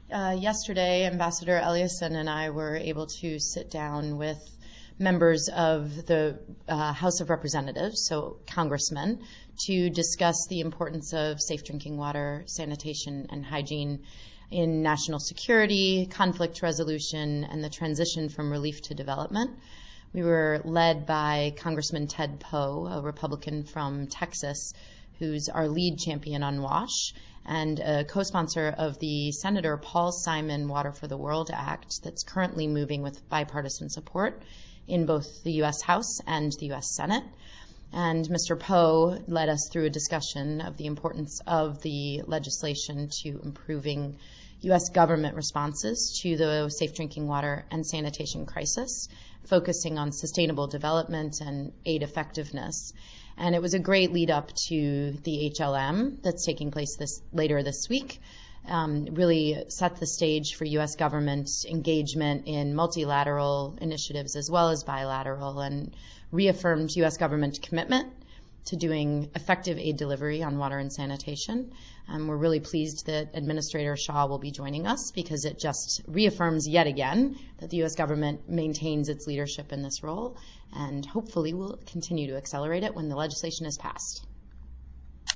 Yesterday, Ambassador Eliasson and I were able to sit down with members of the House of Representatives, so congressmen, to discuss the importance of safe drinking water, sanitation, and hygiene in national security, conflict resolution, and the transition from relief to development. We were led by Congressman Ted Poe, a Republican from Texas, who's our lead champion on WASH, and a co-sponsor of the Senator Paul Simon Water for the World Act that's currently moving with bipartisan support in both the U.S. House and the U.S. Senate. And Mr. Poe led us through a discussion of the importance of the legislation to improving U.S. government responses to the safe drinking water and sanitation crisis, focusing on sustainable development and aid effectiveness. And it was a great lead up to the HLM that's taking place later this week. Really set the stage for U.S. government engagement in multilateral initiatives as well as bilateral, and reaffirmed U.S. government commitment to doing effective aid delivery on water and sanitation. We're really pleased that Administrator Shaw will be joining us because it just reaffirms yet again that the U.S. government maintains its leadership in this role, and hopefully will continue to accelerate it when the legislation is passed.